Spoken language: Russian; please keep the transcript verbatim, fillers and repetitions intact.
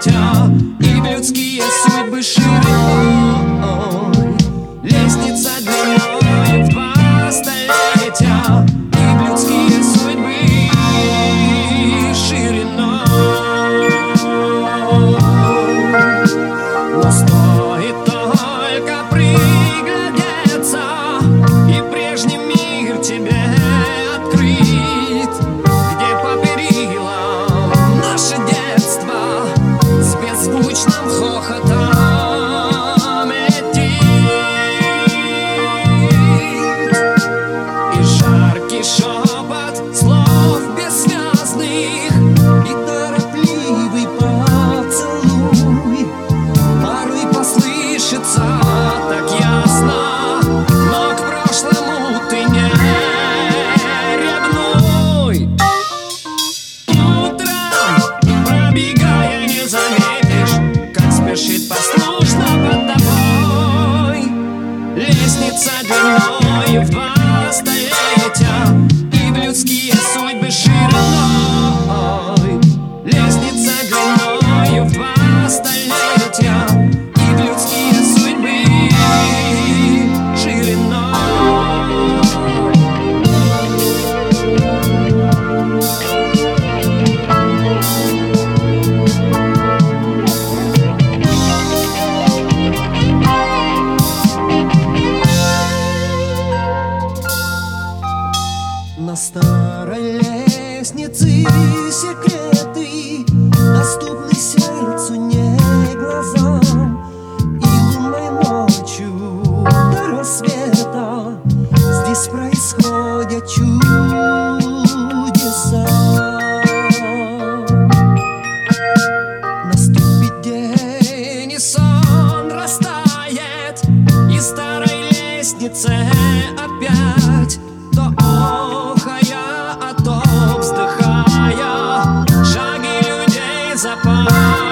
столетия, и в людские судьбы шириной. Лестница длиной в два столетия, и в людские судьбы шириной. Но стоит только приглядеться, и прежний мир тебе открыть, где по перилам наше детство с беззвучным хохотом летит. И жаркий шепот слов бессвязных, и торопливый поцелуй порой послышится так ясно, но к прошлому ты не ревнуй. Утром, пробегая, не заметишь, как спешит послушно под тобой лестница длиной в два столетия, и в людские судьбы шириной. Лестница длиной в два столетия, и в людские судьбы шириной. На старой лестнице секреты, доступны сердцу, не глазам. И лунной ночью до рассвета здесь происходят чудеса. Наступит день, и сон растает, и старой лестнице опять то охая, а то вздыхая, шаги людей запали.